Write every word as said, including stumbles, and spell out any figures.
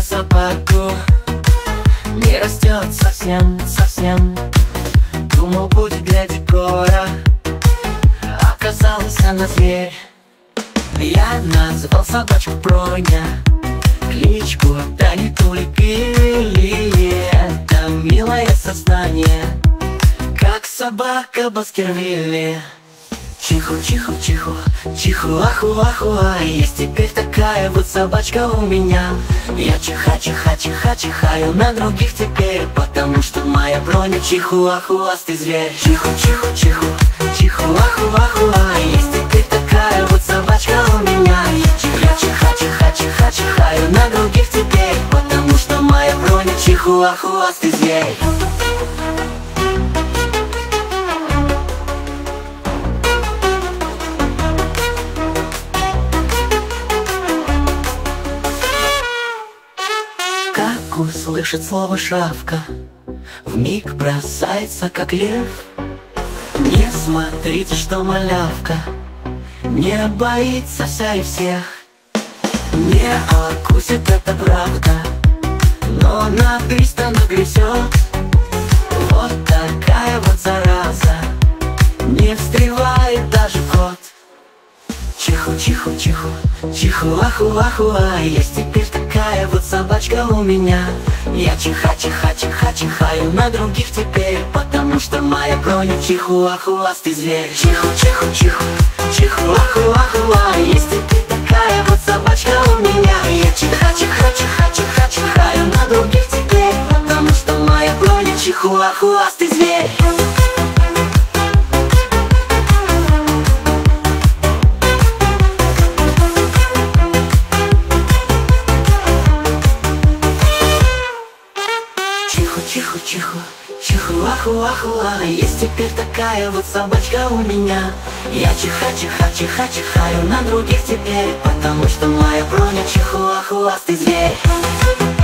на собаку не растет совсем, совсем. Думал, будет для декора, оказалась она зверь. Я назвал собачку Броня, кличку дали Тулик и Лили. Это милое создание, как собака Баскервилли. Чиху, чиху, чиху, чиху, аху, аху, а есть теперь такая вот собачка у меня. Я чиха, чиха, чиха, чихаю на других теперь, потому что моя Броня чиху, аху, ас ты зверь. Чиху, чиху, чиху, чиху, аху, аху, а есть теперь такая вот собачка у меня. Я чиха, чиха, чиха, чихаю на других теперь, потому что моя Броня чиху, аху, ас ты зверь. Как услышит слово шавка, вмиг бросается, как лев. Не смотрите, что малявка не боится вся и всех. Не укусит, это правда, но нагрызть она грызет. Вот такая вот зараза, не встревает даже кот. Чиху, чиху, чиху, чиху, аху, аху, а есть теперь такая вот собачка у меня. Я чиха, чиха, чиха, чихаю на других теперь, потому что моя Броня чиху, аху, ас ты зверь. Чиху, чиху, чиху, чиху, аху, аху, а есть теперь такая вот собачка у меня. Я чиха, чиха, чиха, чиха, чихаю на других теперь, потому что моя Броня чиху, аху, ас ты зверь. Чиху, чиху, чиху, аху, аху, а есть теперь такая вот собачка у меня. Я чиха, чиха, чиха, чихаю на других теперь, потому что моя Броня чиху, аху, ас ты зверь.